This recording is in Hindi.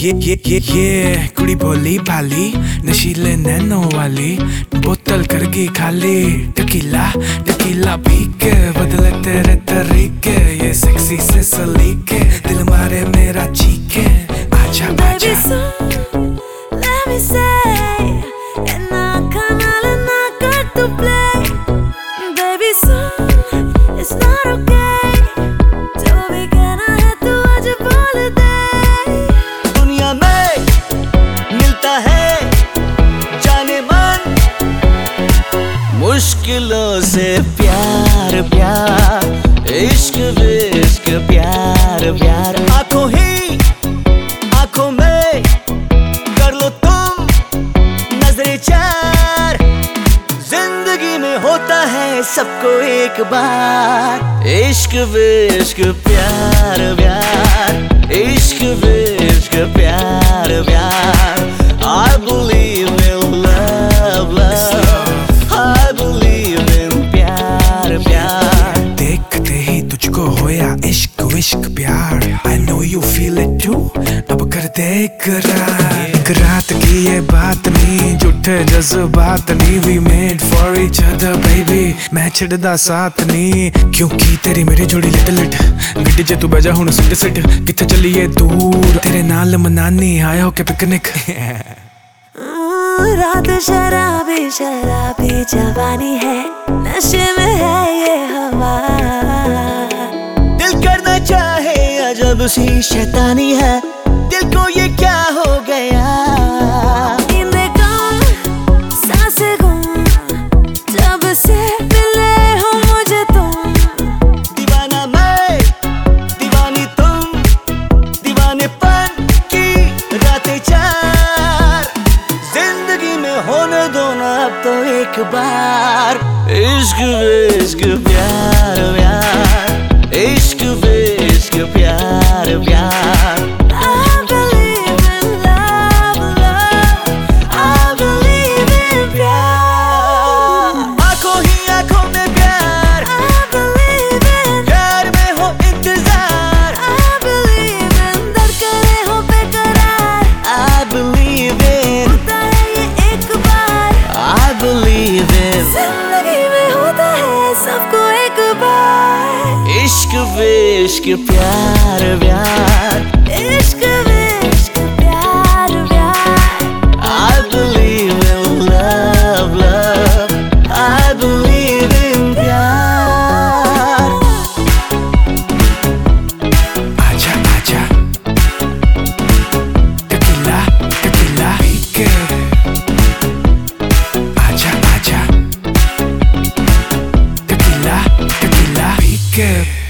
ये कुड़ी भोली भाली नशीले नैनो वाली बोतल कर गई खाली टकीला टकीला पी के बदले तेरे तरीके ये सेक्सी से सलीके दिल मारे मेरा चीके आजा आजा Let me say ना kanal ना कर तू play baby son it's not okay जो भी कहना है तू आज बोल दे दुनिया में मिलता है जाने मन मुश्किलों से प्यार प्यार इश्क विश्क प्यार प्यार आंखों ही आंखों में कर लो तुम नजरे चार जिंदगी में होता है सबको एक बार इश्क विश्क प्यार प्यार इश्क विश्क प्यार प्यार I believe in love love I believe in प्यार प्यार देखते ही तुझको होया इश्क विश्क प्यार I know you feel it too अब कर दे इकरार एक रात की ये बात नहीं झूठे जज्बात नहीं We made for each other baby मैं छड़दा साथ नहीं क्योंकि तेरी मेरी जोड़ी लिट लिट गड्डी च तू बजा हुण सिट सिट किथे चलिए दूर तेरे नाल मनानी आया हो के पिकनिक रात शराबी शराबी जवानी है नशे में है ये हवा दिल करना चाहे अजब सी शैतानी है दिल को ये क्या हो गया नींदें कम सांसें गुम जब से मिले हो मुझे तुम दीवाना मैं दीवानी तुम दीवानेपन की रातें चार जिंदगी में होने दो ना अब तो एक बार इश्क विश्क प्यार प्यार इश्क विश्क प्यार प्यार I believe in love love I believe in प्यार आंखों ही आंखों में प्यार I believe in प्यार में हो इंतजार I believe in धड़कने हो बेकरार I believe in होता है ये एक बार I believe in जिंदगी में होता है सबको एक बार इश्क विश्क प्यार प्यार इश्क विश्क प्यार प्यार I believe in love love I believe in प्यार आजा आजा टकीला टकीला पी के आजा आजा टकीला टकीला पी के